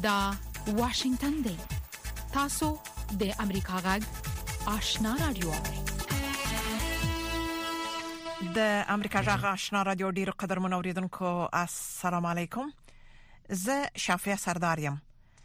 دا واشنگتن دی. تاسو د امریکا غږ آشنا رادیو. د امریکا غږ آشنا رادیو ډیر قدر منوریدونکو السلام علیکم. زه شافیا سردارم.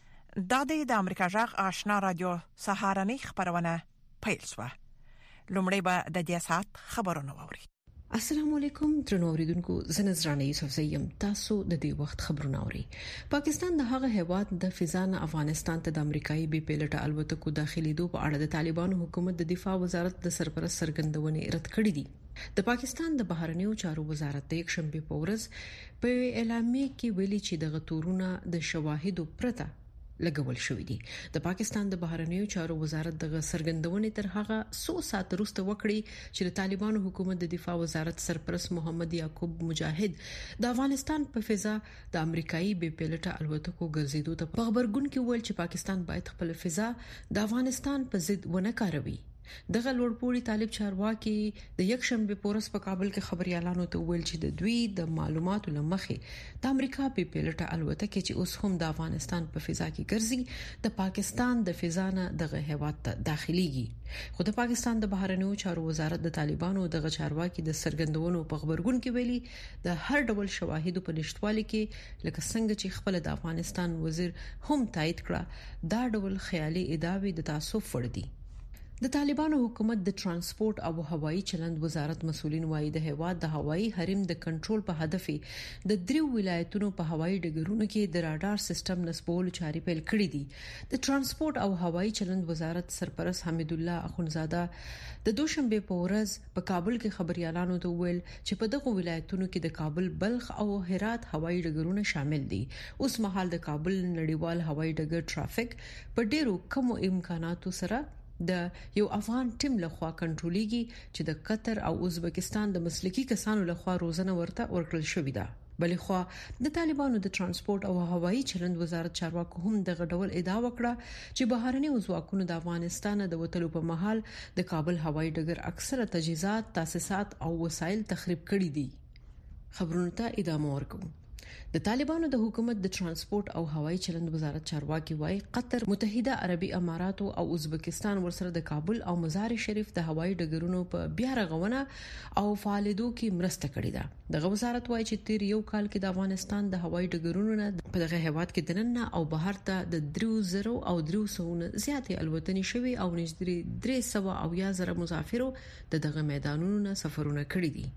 د امریکا غږ آشنا رادیو سهارنی خبرونه پیل شوه. لومړی به د دې سات خبرونه ووري. السلام علیکم درنو اوریدونکو، زه نذرانه یوسف زیم. تاسو د دې وخت خبرونه اورئ. پاکستان د هغه هیواد د فضا نه افغانستان ته د امریکایي بي پيلټه الوتکو داخليدو په اړه د طالبانو حکومت د دفاع وزارت د سرپرست سرګندونې رد کړې دي. د پاکستان د بهرنیو چارو وزارت د یک شنبه په ورځ په اعلامیه کې ویلي چې د غتورونه د شواهدو پرته لګول شوې دي. د پاکستان د بهرنیو چارو وزارت د سرګندونې تر هغه 100 ساعت وروسته وکړي چې د طالبانو حکومت د دفاع وزارت سرپرست محمد یعقوب مجاهد د افغانستان په فضا د امریکایي بي پيلټه الوتکو ګرځېدو ته په خبرګون کې ویل چې پاکستان باید خپل فضا د افغانستان په ضد ونه کاروي. دغه لوړپوړي طالب چارواکي د یک شنبه پورس په کابل کې خبريالانو ته ویل چې د دوی د معلوماتو لمخې د امریکا بي پيلټه الوتکه چې اوس هم د افغانستان په فضا کې ګرځي د پاکستان د فضا نه دغه هیواد ته داخليږي. خو د پاکستان د بهرنیو چارو وزارت د طالبانو دغه چارواکي د سرګندونو په خبرګون کې ویلي د هر ډول شواهدو په نشټوالي کې لکه څنګه چې خپل د افغانستان وزیر هم تایید کړه دا ډول خیالي ادعاوې د تعصب وړ دي. د طالبانو حکومت د ترانسپورت او هوایي چلند وزارت مسولین وايي د هواد د هوایي حریم د کنټرول په هدف د دریو ولایتونو په هوایي ډګرونو کې د راډار سیستم نصبول چاري پیل کړې دي. د ترانسپورت او هوایي چلند وزارت سرپرست حمید الله اخونزاده د دوشنبه په ورځ په کابل کې خبريالانو ته ویل چې په دغه ولایتونو کې د کابل، بلخ او هرات هوایي ډګرونه شامل دي. اوس مهال د کابل نړیوال هوایي ډګر ټرافیک په ډیرو کم امکاناتو سره د یو افغان ټیم لخوا کنټرولېږي چې د قطر او ازبکستان د مسلکي کسانو لخوا روزنه ورته ورکړل شوې ده. بلې خو د طالبانو د ترانسپورت او هوایي چلند وزارت چارواکو هم دغه ډول ادعا وکړه چې بهرني ځواکونه د افغانستان د وټلو په مهال د کابل هوایي ډګر اکثره تجهیزات، تاسیسات او وسایل تخریب کړي دي. خبرونه ته ادامه ورکوم. د طالبانو د حکومت د ترانسپورت او هوایي چلند وزارت چارواکي وايي قطر، متحده عربي امارات او ازبکستان ورسره د کابل او مزار شریف د هوایي ډګرونو په بیا رغونه او فعالیتو کې مرسته کړې ده. دغه وزارت وايي چې تیر یو کال کې د افغانستان د هوایي ډګرونو نه په دغه هیواد کې دننه او بهر ته د 3000 او 300 زیاتې الوتنې شوي او نږدې 300 او یا زره مسافرو دغه میدانونو نه سفرونه کړي دي.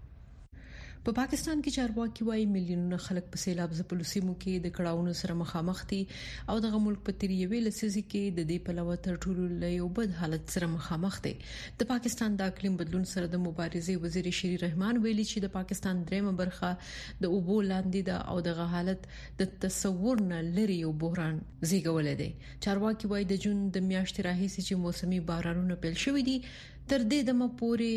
په پاکستان کې چارواکي وايي میلیونونه خلک په سیلاب ځپلو سیمو کې د کړهونو سره مخامخ دي او دغه ملک په تیریوي لسیزي کې د دې په لور تر ټولو لوی بد حالت سره مخامخ دي. د پاکستان د اقلیم بدلون سره د مبارزې وزیر شری رحمان ویلي چې د پاکستان دریمه برخه د اوبو لاندې ده او دغه حالت د تصور نه لري یو بحران زیږولې دی. چارواکي وايي د جون د میاشتې راهیسې چې موسمي بارانونه پیل شوې دي تر دې دمه پورې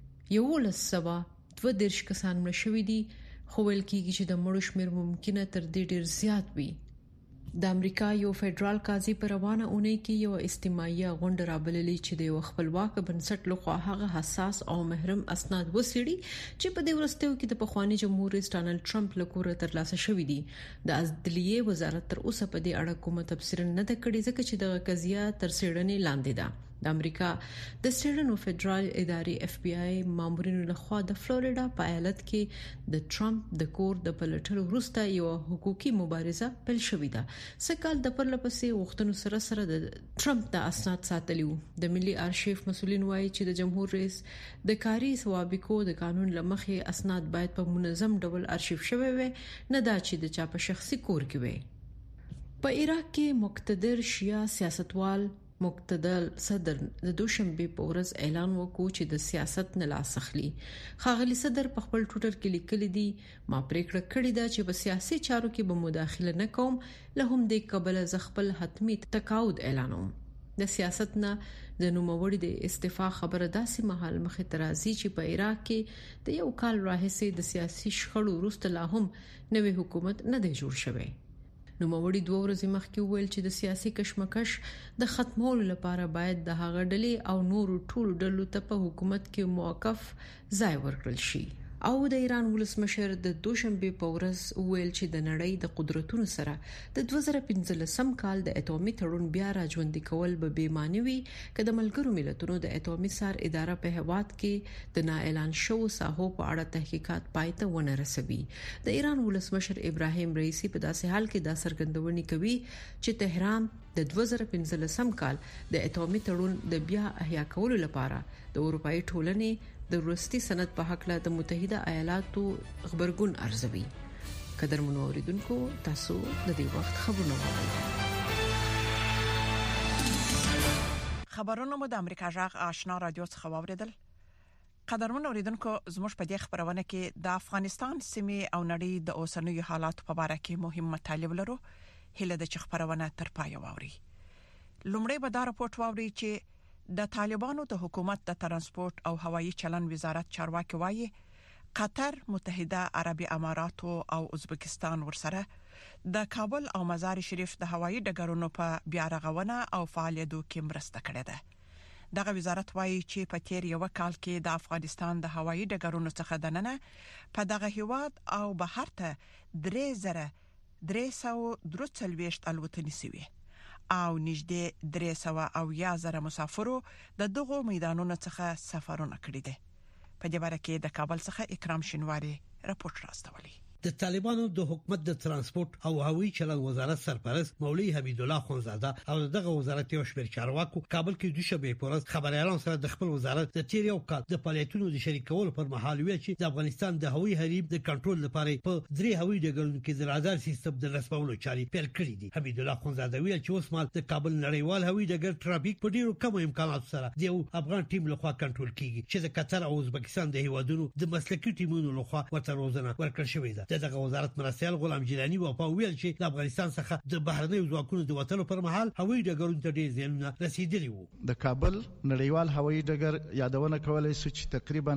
112 کسان مړ شوي دي، خو ویل کېږي چې د مړو شمیر ممکنه تر دې ډیر زیات وي. د امریکا یو فدرال قاضي په روانه اونۍ کې یو استماعي غونډه رابللې چې د یو خپلواک بنسټ لخوا هغه حساس او محرم اسناد وسیړي چې په دې ورستیو کې د پخوانی جمهور رئیس ډانلډ ټرمپ لکوره ترلاسه شوې دي. د عدلیه وزارت تر اوسه په دې اړه کومه تفسیر نه ده کړې ځکه چې د قضیه تر څېړنې لاندې ده. د امریکا د سټیرن فدرال ادارې اف بی آی مامورینو لخوا د فلوریډا په ایالت کې د ټرمپ د کور د پلټلو وروسته یو حقوقي مبارزه پیل شوې ده. سکهال د پرلپسې وختونو سره سره د ټرمپ د اسناد ساتلیو. د ملي آرشیف مسولین وایي چې د جمهور رئیس د کاري سوابقو د قانون لمخې اسناد باید په منظم ډول آرشیف شوي وي، نه دا چې د چا په شخصي کور کې وي. په عراق کې مقتدر شیعه سیاستوال مقتدر صدر د دوشنبه په ورځ اعلان وکړ چې د سیاست نه لاس اخلي. ښاغلي صدر په خپل ټوئیټر کې لیکلي دي ما پریکړه کړې ده چې په سیاسي چارو کې به مداخله نه کوم، له هم دې قبل ز خپل حتمی تقاعد اعلانوم. د سیاست نه د نوموړي د استعفا خبره داسې مهال مخې ترازی چې په عراق کې د یو کال راهیسې د سیاسي شخړو وروسته لا هم نوې حکومت نه دی جوړ شوی. نوموړي 2 ورځې مخکې ویل چې د سیاسي کشمکش د ختمولو لپاره باید د هغه ډلې او نورو ټولو ډلو ته په حکومت کې موقف ځای ورکړل شي. او د ایران ولسمشر د دوشنبه په ورځ ویل چې د نړۍ د قدرتونو سره د 2015 کال د اټومي تړون بیا راژوندي کول به بیمانوي کله ملګرو ملتونو د اټومي سار اداره په هواد کې د نا اعلان شو ساحو په اړه تحقیقات پایته ونه رسوي. د ایران ولسمشر ابراهیم رئیسی په داسې حال کې دا څرګندونې کوي چې تهران د 2015 کال د اټومي تړون د بیا احیا کولو لپاره د اروپאי ټولنې د وروستي سند په حق له د متحده ایالاتو خبرګون ارزوي. قدرمنو اوریدونکو تاسو د دې وخت خبرونه خبرونه مو د امریکا جغ آشنا رادیو څخه واوریدل. قدرمنو اوریدونکو زموږ په دې خبرونه کې د افغانستان سیمې او نړۍ د اوسنوي حالاتو په اړه کې مهم مطالب لرو. هله د خبرونه تر پای واوري. لومړی به دا راپورټ واوري چې د طالبانو د حکومت د ترانسپورت او هوایي چلن وزارت چارواکي وایي قطر، متحده عربي امارات او ازبکستان ورسره د کابل او مزار شریف د هوایي ډګرونو په بیا رغونه او فعالیتو کې مرسته کړې ده. دغه وزارت وایي چې په تیر یو کال کې د افغانستان د هوایي ډګرونو څخه دننه په دغه هیواد او بهر ته 3,343 الوتنې سوي او نږدې 300,000 مسافرو د دغو میدانونو څخه سفرونه کړي دي. په دې اړه کې د کابل څخه اکرام شینواری راپورټ راستولی. د طالبانو د حکومت د ترانسپورت او هوایي چلن وزارت سرپرست مولوی حمید الله خونزاده او دغه وزارت یو شمېر چارواکو کابل کې دوشنبه په ورځ خبريالانو سره د خپل وزارت د تیر یو کال د فعالیتونو د شریکولو پر مهال ویل چې د افغانستان د هوایي حریم د کنټرول لپاره په 3 هوایي ډګرونو کې د رادار سیستم د نصبولو چاري پیل کړې دي. حمید الله خونزاده ویل چې اوس مال د کابل نړیوال هوایي ډګر ټرافیک په ډیرو کم امکاناتو سره د یو افغان ټیم لخوا کنټرول کیږي چې د قطر او ازبکستان د هیوادونو د مسلکي ټیمونو لخوا ورته روزنه ورکړل شوې ده. دغه وزارت مرستيال غلام جیلانی په ویل چې د افغانستان څخه د بهرنیو ځواکونو د وټلو پر مهال هوایي ډګرونو ته ډېر زیانونه رسیدلي وو. د کابل نړیوال هوایي ډګر یادونه کولای شو چې تقریبا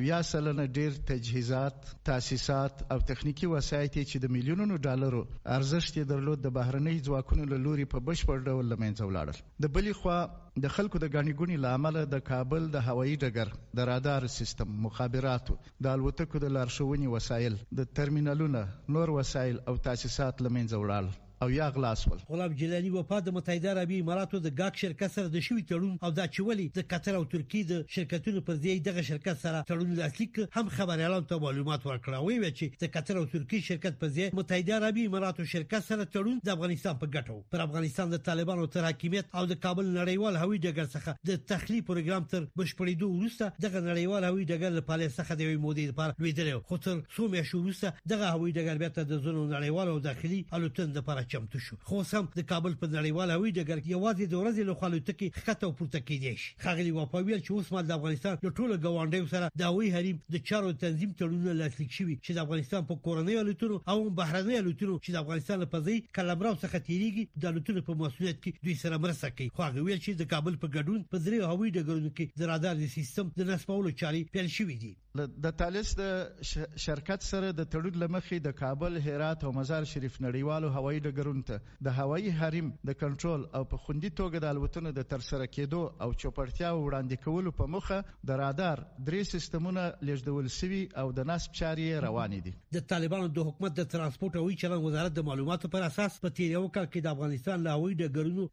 80% ډېر تجهیزات، تاسیسات او تخنیکی وسایط چې د میلیونونو ډالرو ارزښت یې درلود د بهرنیو ځواکونو له لوري په بشپړ ډول لمنځه ولاړل. د بلې خوا د خلکو د غاڼې ګونې لامل د کابل د هوایي ډګر د رادار سیستم، مخابراتو، د الوتکو د لارښوونې وسایل، د ترمینالونو نور وسایل او تاسیسات لمنځه ولاړل او یا غلاس ول. غلام جیلانی په د متحده عربي اماراتو د گاک شرکت سره د شوی تړون او د چولي د قطر او ترکیه د شرکتونو پر ځای دغه شرکت سره تړون لاسلیک هم خبريالانو ته معلومات ورکړه. وی چې د قطر او ترکیه شرکت پر ځای متحده عربي اماراتو شرکت سره تړون د افغانستان په ګټو پر افغانستان د طالبانو تر حاکمیت او د کابل نړیوال هوایي ډګر څخه د تخلیه پروګرام تر بشپړېدو وروسته دغه نړیوال هوایي ډګر له پاله څخه د یوې مودې لپاره لویدل. خو تر څو میاشتې وروسته دغه هوایي ډګر بیا د زونو نړیوال او داخلي الوتنې لپاره چمتو شو. خو سم د کابل په نړیوال هوایي ډګر کې یوازې د ورځې له خالوته کې خطه او پورته کېدی شي. خغلی وپاویل چې اوس مال د افغانستان له ټولو ګاونډیو سره د هوایي حریم د چارو تنظیم تړونونه لاسلیک شوي چې د افغانستان په کورنۍ الوتنو او بهرنۍ الوتنو چې د افغانستان په ځای کلمرو څخه تیریږي د الوتنو په مسؤلیت کې دوی سره مرسته کوي. خو هغه ویل چې د کابل په ګډون په 3 هوایي ډګرونو کې د رادار سیستم د نصبولو چاري پیل شوې دي. د تالیس د شرکت سره د تړون لمخې د کابل، هرات او مزار شریف نړیوالو هوایي ډګرونو ته د هوایي حریم د کنټرول او په خوندي توګه د الوتنو د ترسره کېدو او چوپړتیا وړاندې کولو په موخه د رادار 3 سیستمونه لیږدول شوي او د نصب چارې روانې دي. د طالبانو د حکومت د ترانسپورت او هوایي چلن وزارت د معلوماتو پر اساس په تیر یو کال کې د افغانستان له هوایي ډګرونو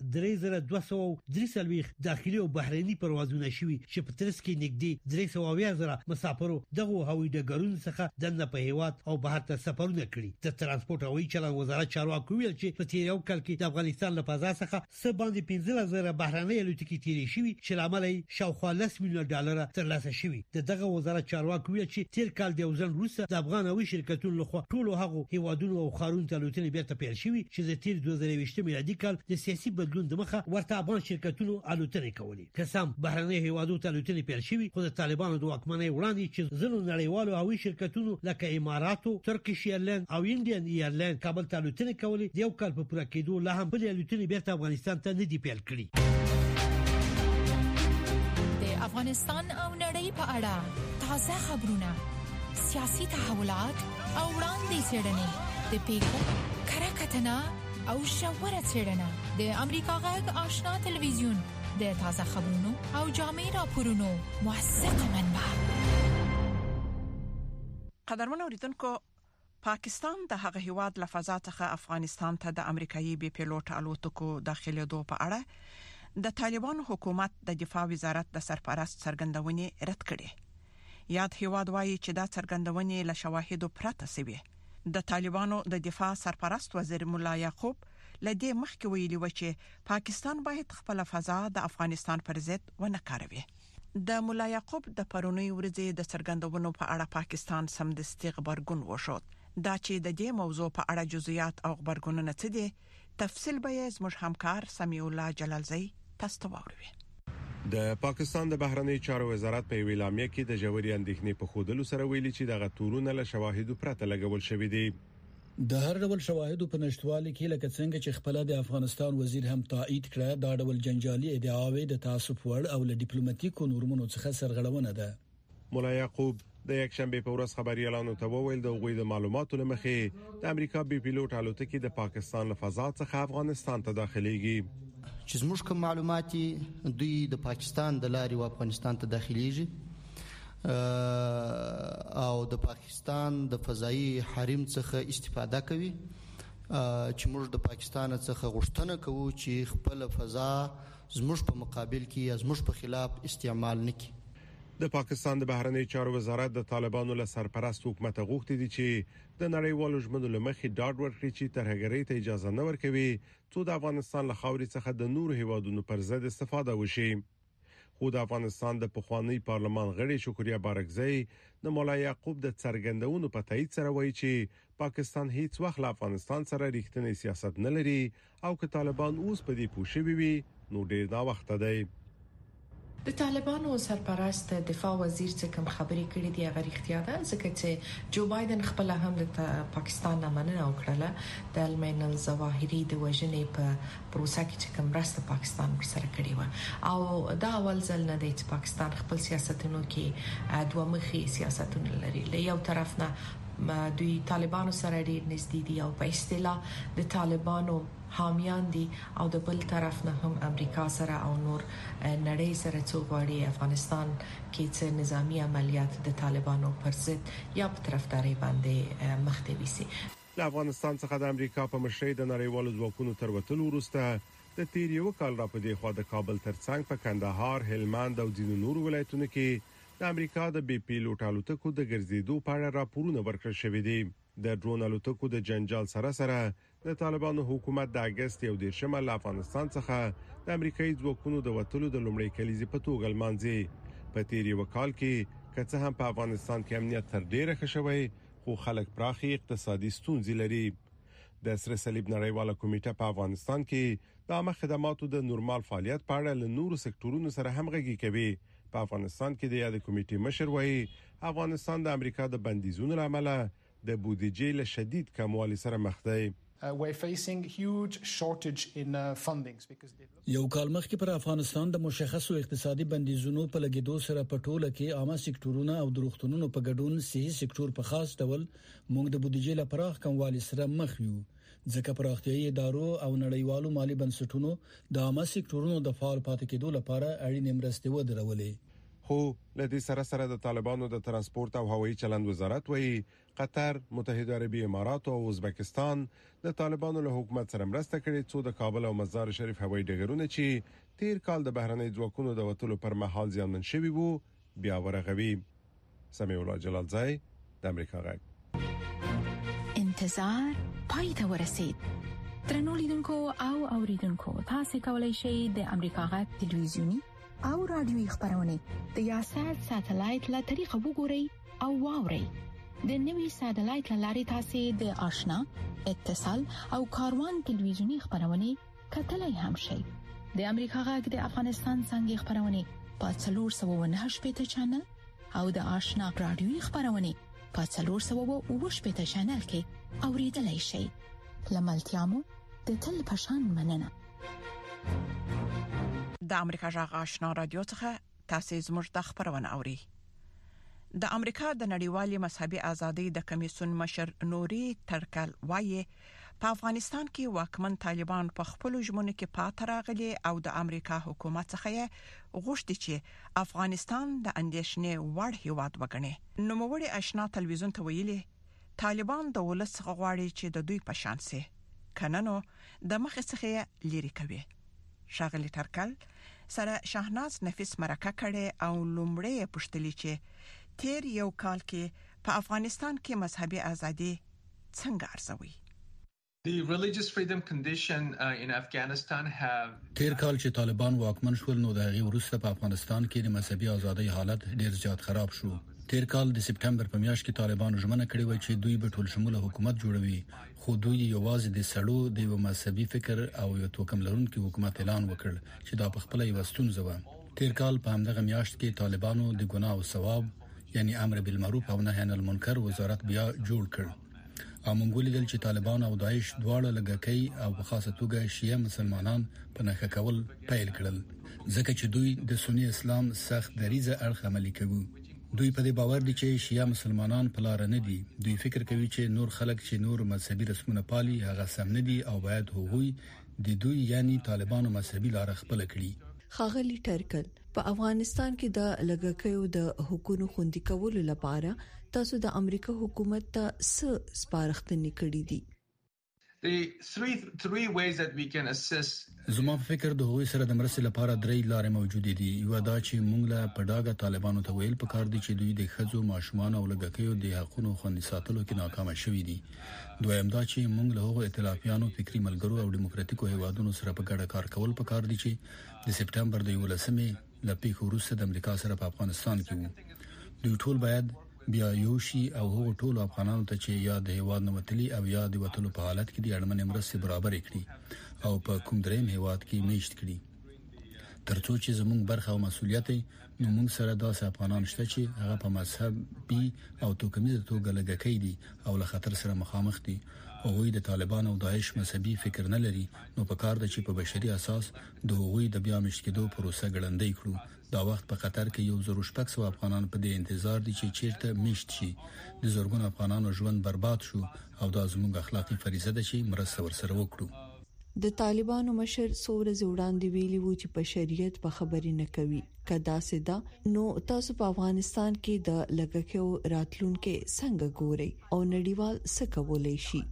3243 داخلي او بهرني پروازونه شوي چې په ترڅ کې نږدې 300,000 مسافرو دغه هوایي ډګرونو څخه دنه په هیواد او بهر ته سفرونه کړي. د ترانسپورت او هوایي چلن وزارت چارواکو ویل چې په تیر یو کال کې د افغانستان له فضا څخه څه باندې 15,000 بهرنۍ الوتکې تیرې شوي چې لامل یې شاوخوا 10 میلیون ډالر ترلاسه شوي. دغه وزارت چارواکو ویل چې تیر کال د وزن روسه د افغان هوایي شرکتونو لخوا ټولو هغو هیوادونو او خارونو ته الوتنې بیرته پیل شوي چې د تیر 2020 میلادي کال د سیاسي بدلون د مخه ورته افغان شرکتونو الوتنې کولې. قسم بهرنۍ هیوادونو ته الوتنې پیل شوي خو د طالبانو د واکمنۍ وړاندې چې زنو نړیوالو هوایي شرکتونو لکه اماراتو، ترکیش ایرلاین او انډین ایرلاین کابل ته الوتنې کولې د یو کال په پوره کېدو لا هم بلې الوتنې بیرته افغانستان ته نه دی پیل کړي. د افغانستان او نړۍ په اړه تازه خبرونه، سیاسي تحولات او وړاندې څرګندونه د پیښو کره کتنه او ژوره څرګندونه د امریکا غږ آشنا ټلویزیون د تازه خبرونو او جامع راپورونو موثقه منبع. قدرمن اوریدونکو پاکستان د هغه هیواد له فضا څخه افغانستان ته د امریکایي بي پیلوټ الوتکو داخليدو په اړه د طالبان حکومت د دفاع وزارت د سرپرست څرګندونې رد کړې. یاد هیواد وايي چې دا څرګندونې له شواهدو پرته سوي. د طالبانو د دفاع سرپرست وزیر مولا یعقوب لدې مخکې ویلي و چې پاکستان باید خپل فضا د افغانستان پر ضد ونه کاروي. د مولا یعقوب د پرونی ورځې د څرګندونو په اړه پاکستان سمدستي خبرګون وشود. دا چې د دې موضوع په اړه جزئیات او خبرګونونه څه دي تفصیل به یې زموږ همکار سمیع الله جلالزی تاسو ته واوروي. د پاکستان د بهرنی چارو وزارت په اعلامیه کې د جوړی اندېښنې په خودلو سره ویلي چې دغه تورونه له شواهدو پرته لګول شوې دي. د هر ډول شواهدو په نشټوالي کې لکه څنګه چې خپل د افغانستان وزیر هم تایید کړ دا ډول جنجالي ادعاوې د تعصب وړ او له ډیپلوماټیکو نورمونو څخه سرغړونه ده. مولا یعقوب د یک شنبه په ورځ خبري اعلان وکړ د غوي د معلوماتو لمخې د امریکا بي پیلوټ الوتکې د پاکستان له فضا څخه افغانستان ته داخليږي. چې زموږ کوم معلوماتي دوی د پاکستان د لارې و افغانستان ته داخليږي او د پاکستان د فضائي حریم څخه استفاده کوي چې موږ د پاکستان څخه غوښتنه کوو چې خپل فضا زموږ په مقابل کې زموږ په خلاف استعمال نکړي. د پاکستان د بهرنی چارو وزارت د طالبانو له سرپرست حکومت غوښتي دي چې د نړیوالو ژمنو لمخې ډاډ ورکړي چې ترهګرۍ ته اجازه نه ورکوي څو د افغانستان له خاورې څخه د نور هیوادونو پر ضد استفاده وشي. خو د افغانستان د پخوانی پارلمان غړي شکریا بارکزی د مولا یعقوب د څرګندونو په تایید سره وایي چې پاکستان هیڅ وخت له افغانستان سره ریښتینی سیاست نه لري او که طالبان اوس په دې پوښي وي نو ډیر دا وخت دی. د طالبانو سرپرست دفاع وزیر څخه کوم خبرې کړې دي هغه اړتیا ده ځکه چې جو بایدن خپل هم د پاکستان نه مننه وکړه د المین الظواهری د وژنې په پروسه کې چې کوم راست پاکستان ورسره کړی و او دا اول ځل نه دی چې پاکستان خپل سیاستونو کې دوه مخي سیاستونه لري. له یو طرف نه دوی طالبانو سره ډیر نږدې دي او په اصطلاح د طالبانو حامیان دي او د بل طرف نه هم امریکا سره او نور نړۍ سره څوغړي افغانستان کې چې نظامی عملیات د طالبانو پر ضد یا په طرفداري باندې مخته ويسي. له افغانستان څخه د امریکا په مشرۍ د نړیوالو ځواکونو تر وټلو وروسته د تیر یو کال را پدې خوا د کابل ترڅنګ په کندهار، هلمند او ځینو نورو ولایتونو کې د امریکا د بي پیلوټ الوتکو د ګرځېدو په اړه راپورونه ورکړل شوې دي. د ډرون الوتکو د جنجال سره د طالبانو حکومت د اگست 11 له افغانستان څخه د امریکایي ځواکونو د وټلو د لومړۍ کلیزې په توګه لمانځي. په تیر یو کال کې کڅه هم په افغانستان کې امنیت تر ډیره ښه شوی خو خلک پراخي اقتصادي ستونزې لري. د سره صلیب نړیواله کمیټه په افغانستان کې د عامه خدماتو د نورمال فعالیت په اړه له نورو سکتورونو سره همغږي کوي. په افغانستان کې د یاد کمیټې مشر وایي افغانستان د امریکا د بندیزونو لامل د بودیجې له شدید کموالي سره مخ دی. We're facing huge shortage in fundings because یو کال مخکې پر افغانستان د مشخصو اقتصادي بندیزونو په لګیدو سره په ټوله کې عامه سکتورونه او دروغتونونو په ګډون صحي سکتور په خاص ډول موږ د بودیجې لپاره کموالي سره مخ یو ځکه پراختیايي ادارو او نړیوالو مالی بنسټونو د عامه سکتورونو د فعال پاتې کېدو لپاره اړینې مرستې ودرولې. خو لدې سره د طالبانو د ترانسپورت او هوایي چلند وزارت وایي قطر، متحده عربی امارات او ازبکستان د طالبانو له حکومت سره مرسته کړې څو د کابل او مزار شریف هوایي ډګرونه چې تیر کال د بهرنی ځواکونو د وټلو پر مهال زیانمن شوي وو بیا ورغوي. سمیع الله جلالزی د امریکا غږ. انتظار پای ته ورسید. ترنو لیدونکو او اوریدونکو تاسو کولی شئ د امریکا غږ ټلویزیونی او رادیوي خبرونه د یاشات ساتلایت له طریقو وګورئ او واورئ. د نوي ساتلایت لارې تاسو د آشنا، اتصال او کاروان ټلویزیونی خبرونه کتلای هم شئ. د امریکا غږ د افغانستان څنګه خبرونه په 498 چینل او د آشنا رادیوي خبرونه په 498 چینل کې اوریدلای شئ. لملتيامو د تل پشان مننه. د امریکا جغ آشنا رادیو څخه تاسو زموږ د خبرونه اوري. د امریکا د نړیوالي مذهبي ازادۍ د کمیسیون مشر نوري ترکل وایي په افغانستان کې واکمن طالبان په خپل ژمنو کې پاتې راغلي او د امریکا حکومت څخه غوښتي چې افغانستان د اندیشنې وړ هیواد وګڼي. نو موږ آشنا تلویزیون ته ویلي طالبان د ولس غواړي چې د دوی په شان سي کننو د مخ څخه لری کوي. شاغلی ترکل سره شاهناز نفیس مرکه کړي او لومړی پښتلی چې تیر یو کال کې په افغانستان کې مذهبي ازادي څنګه ارزوي. The religious freedom condition in Afghanistan have تیر کال چې طالبان واکمن شول نو د هغې وروسته په افغانستان کې د مذهبي ازادۍ حالت ډیر زیات خراب شو. تیر کال د سپټمبر په میاشت کې طالبان ژمنه کړې و چې دوی به ټول شموله حکومت جوړوي، خو دوی یوازې د سړو د مذهبي فکر او یو توکم لرونکي حکومت اعلان وکړ چې دا په خپل یو ستونزه و. تیر کال په همدغه میاشت کې طالبانو د ګناه او ثواب یعنی امر بالمعروف او نهی عن المنکر وزارت بیا جوړ کړ. او موږ ولیدل چې طالبان او داعش دواړه لږکۍ او په خاصه توګه شیعه مسلمانان په نښه کول پیل کړل ځکه چې دوی د سنی اسلام سخت دریزه اړخ عملي کوي. دوی په دې باور دي چې شیعه مسلمانان په لار نه دي. دوی فکر کوي چې نور خلک چې نور مذهبي رسمونه پالي هغه سم نه دي او باید هغوی د دوی یعنی طالبانو مذهبي لار خپل کړي. خاغلی ټرکل په افغانستان کې د لږکیو د حقوقو خوندي کولو لپاره تاسو د امریکا حکومت ته څه سپارښتنې کړې دي؟ The three ways that we can assist. زما په فکر د هغوی سره د مرستې لپاره درې لارې موجودې دي. یو دا چې موږ له پډاګه طالبانو ته ویل پکار دي چې دوی د ښځو، ماشومان او لږکیو د حقوقو خوندي ساتلو کې ناکام شوي دي. دویم دا چې موږ له هغو ائتلافیانو، فکری ملګرو او دیموکراتیکو هیوادونو سره په ګډه کار کول پکار دي چې د سپټمبر د 11مې له پیښو وروسته د امریکا سره په افغانستان کې وو. دوی ټول باید بیا یو شي او هغو ټول افغانانو ته چې یا د هیواد نه وتلي او یا د وتلو په حالت کې د اړمنې مرستې برابر کړي او په کوم دریم هیواد کې میشت کړي. ترڅو چې زموږ برخه او مسولیت نو موږ سره داسې افغانان شته چې هغه په مذهبي او توکمیزه توګه لږکۍ دي او له خطر سره مخامخ دي. هغوی د طالبان او داعش مذهبي فکر نه لري، نو په کار ده چې په بشري اساس د هغوی د بیا مشت کېدو پروسه ګړندۍ کړو. دا وخت په قطر کې 1,600 افغانان په دې انتظار دي چې چیرته میشت شي. د زورګون افغانانو ژوند برباد شو او دا زموږ اخلاقی فریضه ده چې مرسته ورسره وکړو. د طالبانو مشر څو ورځې وړاندې ویلي وو چې په شریعت په خبرې نه کوي. کدا سدا نو تاسو په افغانستان کې د لږکیو راتلونکو څنګه ګوري او نړیوال څه کولای شي؟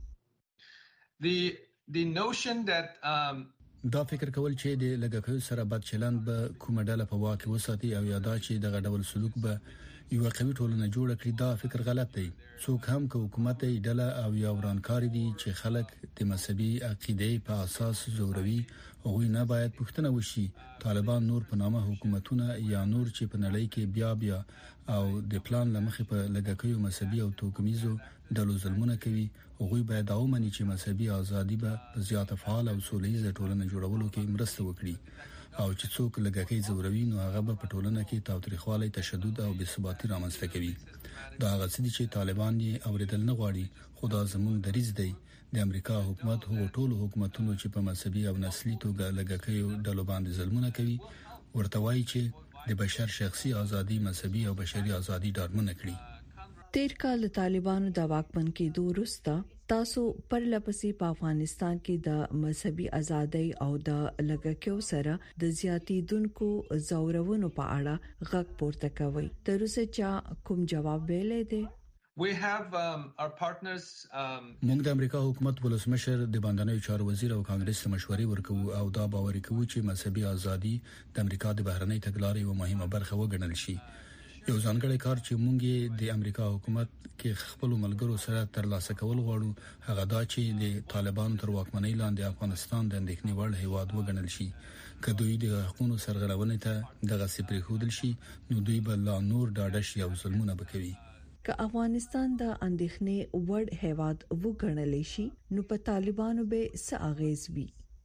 The notion that دا فکر کول چې د لږکیو سره بد چلند به کومه ډله په واک وساتي او یا دا چې دغه ډول سلوک به یو قوي ټولنه جوړ کړي، دا فکر غلط دی. څوک هم که حکومت یې ډله او یا ورانکاری دي چې خلک د مذهبي عقیده په اساس زوروي، هغوی نه باید پوښتنه وشي طالبان نور په نامه حکومتونه یا نور چې په نړۍ کې بیا او د پلان لمخې په لږکیو مذهبي او توکمیزو ډلو ظلمونه کوي. هغوی باید دا ومني چې مذهبي ازادي به په زیات فعال او سولهییزه ټولنه جوړولو کې مرسته وکړي او چې څوک لږکۍ زوروي نو هغه به په ټولنه کې تاوتریخوالی، تشدد او بې ثباتي رامنځته کوي. دا هغه څه دي چې طالبان یې اوریدل نه غواړي، خو دا زموږ دریځ دی. د امریکا حکومت هغو ټولو حکومتونو چې په مذهبي او نسلي توګه لږکیو ډلو باندې ظلمونه کوي ورته وایي چې د بشر شخصي ازادي، مذهبي او بشري ازادي ډاډمنه کړي. تیر کال طالبانو د واکمن کېدو وروسته تاسو پرلپسې په افغانستان کې د مذهبي ازادۍ او د لږکیو سره د زیاتیدونکو زورونو په اړه غږ پورته کوي. تر اوسه چا کوم جواب ویلې دی؟ We have our partners موږ د امریکا حکومت ولسمشر د باندنیو چارو وزیر او کانګرس ته مشورې ورکوو او دا باور کوو چې مذهبي ازادي د امریکا د بهرنۍ تګلارې یوه مهمه برخه وګڼل شي. یو ځانګړی کار چې موږ د امریکا حکومت کې خپل ملګرو سره ترلاسه کول غواړو هغه دا چې د طالبانو تر واکمنۍ لاندې افغانستان د اندېښنې وړ هیواد وګڼل شي. که دوی د حقوقو سرغړونې ته دغه سپری خودل شي نو دوی به لا نور ډاډه شي او ظلمونه وکوي. که افغانستان د اندېښنې وړ هیواد وګڼل شي نو په طالبانو به څه اغیز وي؟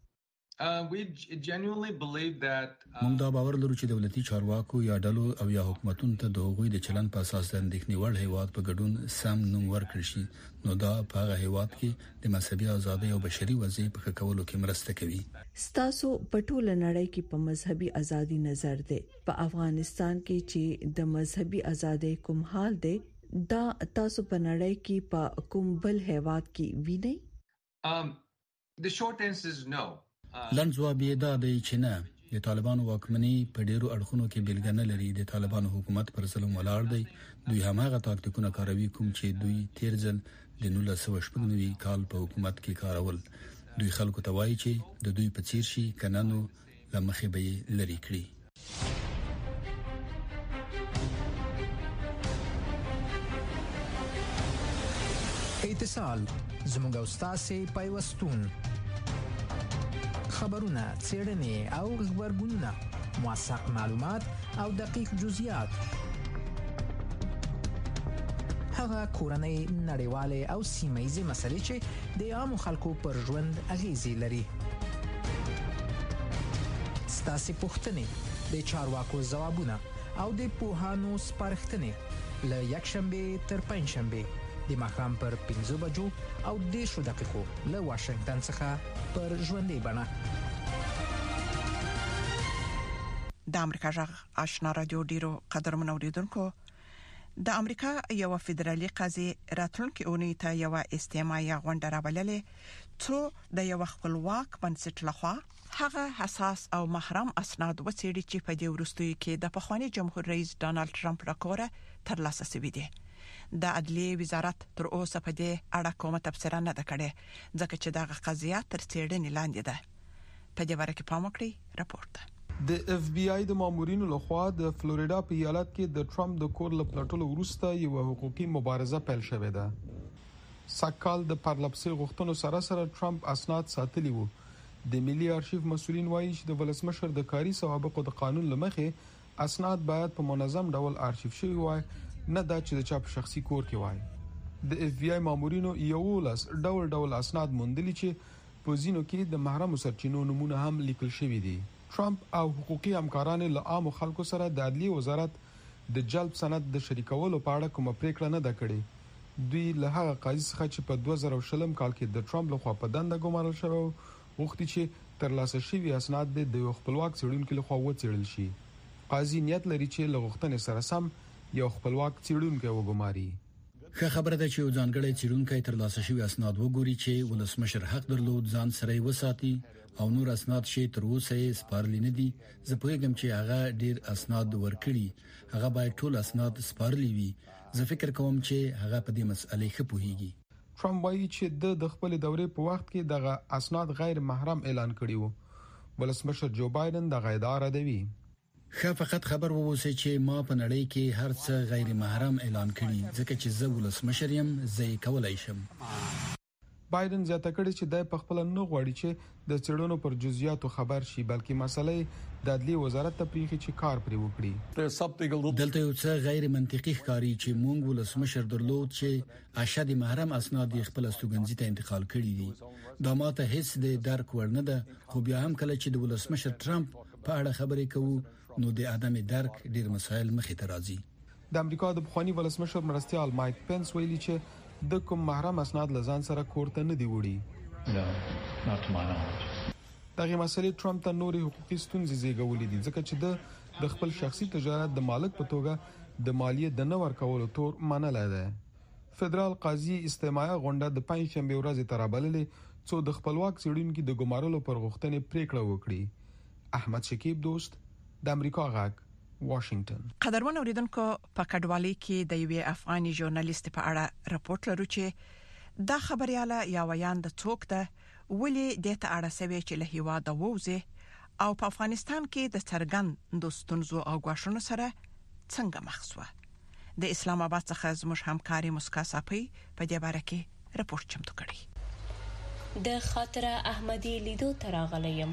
We genuinely believe that موږ دا باور لرو چې دولتي چارواکو یا ډلو او یا حکومتونو ته د هغوی د چلند په اساس د اندېښنې وړ هیواد په ګډون سم نوم ورکړي شي نو دا په هغه هیواد کې د مذهبي ازادۍ او بشري وضعیت په ښه کولو کې مرسته کوي. ستاسو په ټوله نړۍ کې په مذهبي ازادي نظر دی. په افغانستان کې چې د مذهبي ازادۍ کوم حال دی دا تاسو په نړۍ کې په کوم بل هیواد کې وینئ؟ The short answer is no. لنځواب یې دا دی چې نه، د طالبانو واکمني په ډیرو اړخونو کې بیلګه نه لري. د طالبانو حکومت پر ظلم ولاړ دی. دوی هماغه تاکتیکونه کاروي کوم چې دوی تیر ځل د 1999 کال په حکومت کې کارول. دوی خلکو ته وایي چې د دوی په څیر شي کنانو لمخې به لري کړی. اتصال زموږ استاد پیوستون خبرونه څېړنې او خبرګونونه موثق معلومات او دقیق جزئیات هغه کورنۍ نړیوالې او سیمه‌ییزې مسلې چې د عامو خلکو پر ژوند اغیزې لري. ستاسو پوښتنې د چارواکو ځوابونه او د پوهانو سپارښتنې له یکشنبه تر پنځشنبه د ماښام پر 5 بجو او 10 دقیقو له واشنگټن څخه پر ژوندۍ بڼه. د امریکا جغ آشنا رادیو ډیرو قدرمن اوریدونکو، د امریکا یو فدرالي قاضي راتلونکي اونۍ ته یو استماعي غونډه راوللې څو د یو خپلواک بنسټ لخوا هغه حساس او محرم اسناد وڅېړي چې په دې وروستیو کې د پخوانی جمهور رئیس ډانلډ ټرمپ راکوره ترلاسه شوی دی. د عدلیه وزارت تر اوسه په دې اړه کومه تبصره نه ده کړې ځکه چې دا قضیه تر څېړنې لاندې ده. په دې اړه کې پام وکړئ راپورټ. د اف بی آی د مامورینو لخوا د فلوریدا په ایالت کې د ټرمپ د کور له پلټلو وروسته یو حقوقي مبارزه پیل شوې ده. سکهال د پرلپسې غوښتنو سره ټرمپ اسناد ساتلي وو. د ملي آرشیف مسؤلین وایي چې د ولسمشر د کاري سوابقو د قانون لمخې اسناد باید په منظم ډول آرشیف شوي وای، نه دا چې د چا په شخصي کور کې وای. د اف بی آی مامورینو یو لاس ډول اسناد موندلي چې په ځینو کې د محرم سرچینو نمونه هم لیکل شوی دي. ټرمپ او حقوقي همکاران له عام خلکو سره د عدلیه وزارت د جلب سند د شریکولو په اړه کومه پریکړه نه ده کړې. دوی له هغه قاضي څخه چې په 2020 کال کې د ټرمپ لخوا په دنده ګمارل شوی وختي چې ترلاسه شوی اسناد د خپلواک څېړونکو لخوا وڅېړل شي. قاضي نیت لري چې له غوښتنې سره سم یو خپلواک څېړونکی وګماري. ښه خبره ده چې یو ځانګړی څېړونکی ترلاسه شوی اسناد وګوري چې ولسمشر حق درلود ځان سره وساتي او نور اسناد شي تر اوسه سپارلي نه دي. زه پوهیږم چې هغه ډیر اسناد ورکړي، هغه باید ټول اسناد سپارلي وي. زه فکر کوم چې هغه په دې مسئله ښه پوهیږي. ټرمپ وایي چې د خپل دورې په وخت کې دغه اسناد غیر محرم اعلان کړي وو. ولسمشر جو بایدن دغه ادعا ردوي. فقط خبر ووسی چې ما په نړۍ کې هر څه غیر محرم اعلان کړي ځکه چې زه ولسمشر یم، زه کولای شم. بایدن زیاته کړی چې دای په خپل نه غواړي چې د څېړنو پر جزئیاتو خبر شي، بلکې مسلې د عدلیه وزارت ته پریږي چې کار پرې وکړي. دلته یو څه غیر منطقي ښکاري چې مونږ ولسمشر درلود چې اشد محرم اسناد خپل استوګنځي ته انتقال کړي دي. دا ماته هیڅ د درک ور نه ده، خو بیا هم کله چې د ولسمشر ټرمپ په اړه خبرې کوو نو د عدم درک ډیر مسایل مخې ته راځي. د امریکا د پخوانی ولسمشر مرستیال مایک پنس ویلي چې د کوم محرم اسناد لزان سره کوړه نه دی وړي. دغه مسلې ټرمپ ته نوري حقوقي ستونزې زیږولې دي ځکه چې د خپل شخصي تجارت د مالک په توګه د مالیه د نه ورکولو تور منلای دی. فدرال قاضي استماعي غونډه د پنځشنبه ورځ ترابللې څو د خپلواک څېړونکو د ګمارلو پر غوښتنې پریکړه وکړي. احمد شکیب دوست، د امریکا غږ، واشنگټن. قدرمن اوریدونکو، په کډوالۍ کې د یوې افغاني ژورنالیست په اړه راپورټ لرو چې دا خبرياله یا ویان د څوک ده ولې د ته اړه سوي چې له هیواده ووزي او په افغانستان کې د څرګند دوستونزو او غواړنو سره څنګه مخ شو. د اسلام آباد څخه زموږ همکاري مسکا صافي په دې اړه کې راپورټ چمتو کړی. د خاطره احمدي لیدو تراغلیم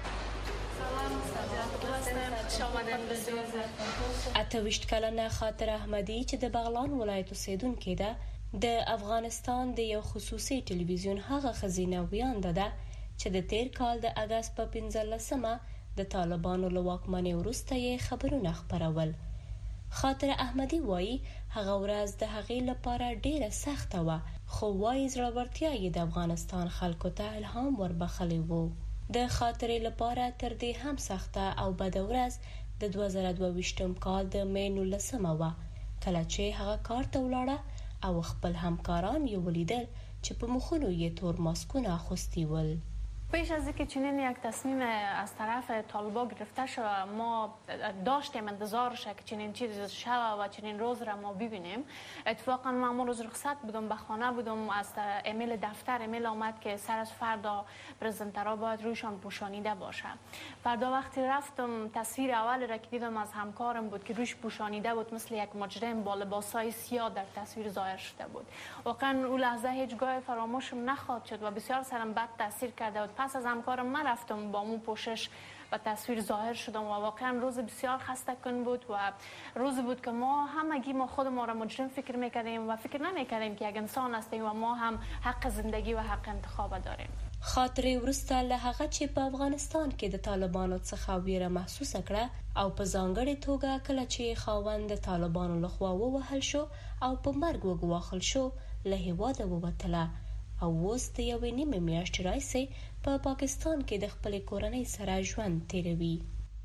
اتوشت کلنه خاطر احمدی چې د بغلان ولایت اوسیدونکې ده د افغانستان د یو خصوصي ټلویزیون هغه خزینه ویانده ده چې د تیر کال د اگست په 15مه د طالبانو له واکمنۍ وروسته یې خبرونه خپرول. خاطر احمدی وایي هغه ورځ د هغې لپاره ډیره سخته و، خو وایي زړورتیا یې د افغانستان خلکو ته الهام وربخلی وو. د خاطرې لپاره تر دې هم سخته او بد ورځ د 2022 کال د مې 19مه و، کله چې هغه کار ته ولاړه او خپل همکاران یې ولیدل چې په مخونو یې تور ماسکونه اخوستي ول. پیش از اینکه چنین یک تصمیم از طرف طالبان گرفته شد ما داشتیم انتظارش که چنین چیزی شود و چنین روز را ما ببینیم. اتفاقا من اون روز رخصت بودم، به خانه بودم، از ایمیل دفتر ایمیل آمد که سر از فردا پرزنترها باید رویشان پوشانیده باشه. فردا وقتی رفتم تصویر اول را که دیدم از همکارم بود که رویش پوشانیده بود مثل یک مجرم با لباسای سیاه در تصویر ظاهر شده بود. واقعا اون لحظه هیچگاه فراموشم نخواهد شد و بسیار سرم بد تاثیر کرده بود. پس از همکارم من رفتم با اون پوشش و تصویر ظاهر شدم و واقعا روز بسیار خسته کن بود و روز بود که ما همگی ما خود ما را مجرم فکر میکردیم و فکر نمیکردیم که یک انسان هستیم و ما هم حق زندگی و حق انتخاب داریم. خاطرې وروسته له هغه چې په افغانستان کې د طالبانو څخه ویره محسوسه کړه او په ځانګړې توګه کله چې خاوند د طالبانو لخوا ووهل شو او په مرګ وګواښل شو له هېواده ووتله او اوس د یوې نیمې میاشتې راهیسې په پاکستان کې د خپلې کورنۍ سره ژوند تیروي.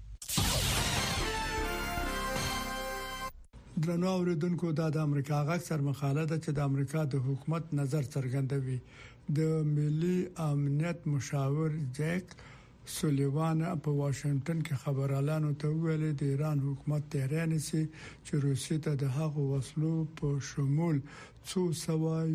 درنو اوریدونکو دا د امریکا غږ سرمقاله ده چې د امریکا د حکومت نظر څرګندوي. د ملي امنیت مشاور جیک سولیوان په واشنگټن کې خبرالانو ته ویلي د ایران حکومت تهران سي چې روسیې ته د هغو وسلو په شمول 200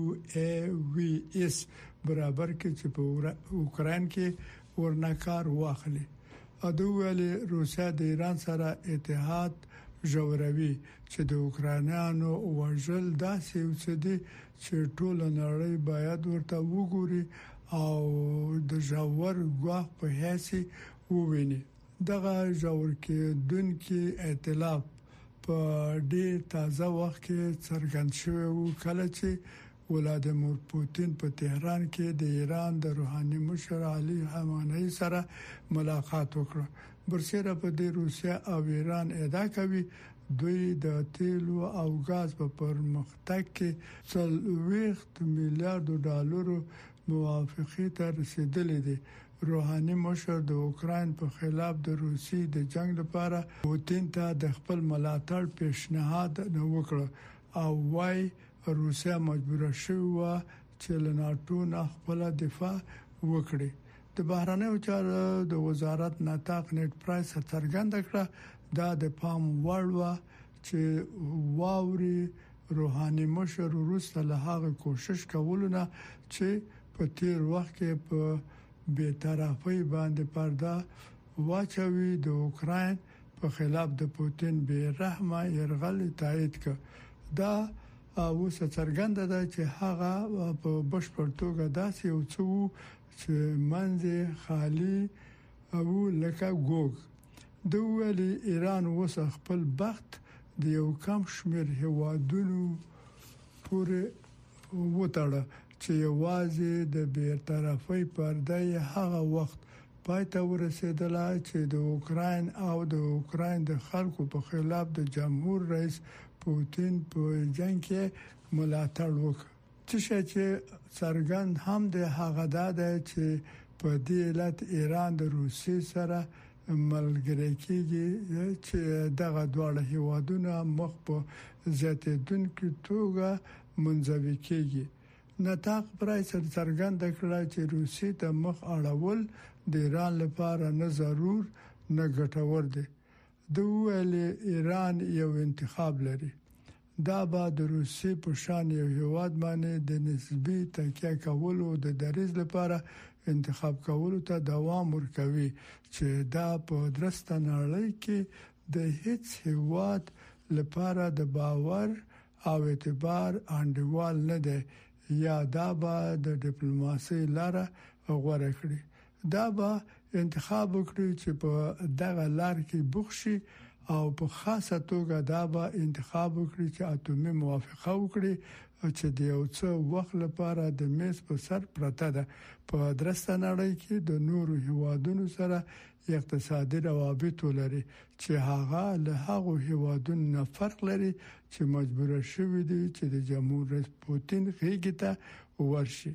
UAVs برابر کې چې په اوکرين کې ورنکار واخلي. ادوولي روسیا د ایران سره اتحاد جوړوي چې د اوکرانیانو وژل داسې وسدي چې ټول نړۍ باید ورته وګوري او د جوړ غوا په هڅه وویني. دغه جوړ کې دونکو ائتلاف په ډېر تازه وخت کې څرګند شوی و کله چې ولادیمیر پوتین په تهران کې د ایران د روحاني مشر علي خامنه‌ای سره ملاقات وکړ. برسېره په د روسیا او ایران ادعا کوي دوی د تیلو او غاز په پرمختګ کې 30 میلیارډ ډالر موافقه ته رسیدلې دي. روحاني مشر د اوکرين په خلاف د روسي د جنگ لپاره پوتین ته د خپل ملاتړ پیشنهاد وکړ او وايي روسیا مجبور شوه چې له ناتو نه خپل دفاع وکړي. د بهرنیو چارو د وزارت نطاق نیټ پرایس څرګنده کړه دا د پام وړ چې واوري روحاني مشر وروسته له هغه کوشش کولونه چې په تیر وخت کې په بی‌طرفۍ باندې پرده واچوي د اوکرين په خلاف د پوتین بی‌رحمه يرغل تایید کړ. دا اوس څرګنده ده چې هغه په بشپړ توګه داسې یو څو چې منځ خالی او لکه ګوګ. د ویلي ایران اوس خپل بخت د یو کم شمیر هوادونو پورې وټاړه چې یوازې د بی‌طرفۍ پرده هغه وخت پاتې ورسېدله چې د اوکرين او د اوکرين د خلکو په خلاف د جمهور رئیس پوتین په جنگ کې ملاتړ وکړ. چې څرګند هم د هغه ده چې په دې علت ایران د روسیې سره ملګری کېږي چې دغه دواړه هیوادونه مخ په زیاتېدونکو توګه منځوي کېږي. نطاق پرایس څرګند کړه چې روسیې ته مخ اړول د ایران لپاره نه ضرور نه ګټور دي. د ویل ایران یو انتخاب لري. دا به د روسیې په شان یو هیواد باندې د نسبی تکیه کولو د دریز لپاره انتخاب کولو ته دوام ورکوي چې دا په درسته نړۍ کې د هیڅ هیواد لپاره د باور او اعتبار انډیوال نه دی یا دا به د ډیپلوماسي لاره غوړه کړي. دا به انتخاب وکړي چې په دغه لار کې بوخشي او په خاصه توګه دا به انتخاب وکړي چې اتومي موافقه وکړي چې د یو څو وخت لپاره د میز په سر پرته ده. په درسته نړۍ کې د نورو هیوادونو سره اقتصادي روابط ولري چې هغه له هغو هیوادونو نه فرق لري چې مجبور شوی دي چې د جمهور رئیس پوتین غیږ ته ورشي.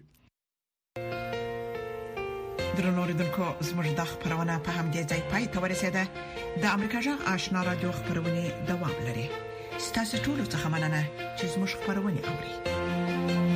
درنوریدونکو زموږ د خبرونه په همدې ځای پای ته ورسیده. د امریکا جغ آشنا رادیو خبرونه دوام لري. ستاسو ټول څه مننه چې زموږ خبرونه اوري.